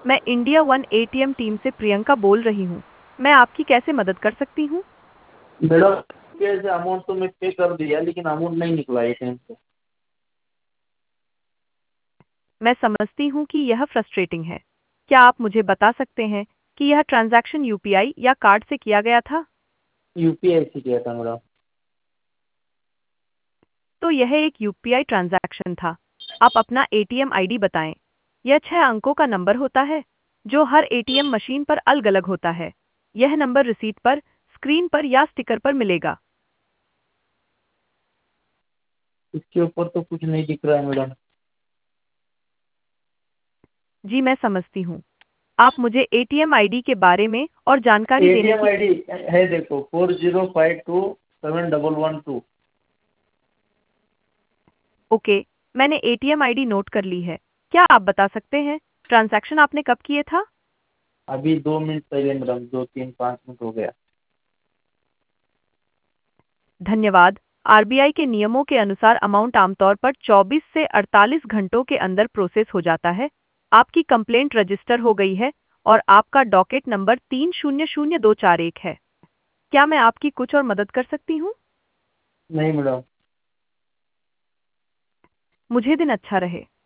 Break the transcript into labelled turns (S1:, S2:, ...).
S1: मैं India one ATM team से प्रियंका बोल रही हूँ। मैं आपकी कैसे मदद कर सकती हूँ?
S2: मैडम, कैसे अमाउंट तो मैं पे कर दिया लेकिन अमाउंट नहीं निकला एटीएम से।
S1: मैं समझती हूँ कि यह फ्रस्ट्रेटिंग है। क्या आप मुझे बता सकते हैं कि यह ट्रांजैक्शन यूपीआई या कार्ड से किया गया था?
S2: यूपीआई से किया था मैडम।
S1: तो यह एक यूपीआई ट्रांजैक्शन था। आप अपना एटीएम आईडी बताएं। यह 6 अंकों का नंबर होता है जो हर एटीएम मशीन पर अलग-अलग होता है। यह नंबर रिसीट पर, स्क्रीन पर या स्टिकर पर मिलेगा।
S2: इसके ऊपर तो कुछ नहीं दिख रहा है मैडम।
S1: जी मैं समझती हूँ। आप मुझे एटीएम आईडी के बारे में और जानकारी देने
S2: एटीएम
S1: की।
S2: आईडी है, देखो 4052711112।
S1: ओके, मैंने एटीएम आईडी नोट कर ली है। क्या आप बता सकते हैं ट्रांजैक्शन आपने कब किए था?
S2: अभी 2 मिनट पहले मैडम, 2 3 5 मिनट हो गया।
S1: धन्यवाद। आरबीआई के नियमों के अनुसार अमाउंट आमतौर पर 24 से 48 घंटों के अंदर प्रोसेस हो जाता है। आपकी कंप्लेंट रजिस्टर हो गई है और आपका डॉकेट नंबर 300241 है। क्या मैं आपकी कुछ और मदद कर सकती हूँ?
S2: नहीं मैडम।
S1: मुझे दिन अच्छा रहे।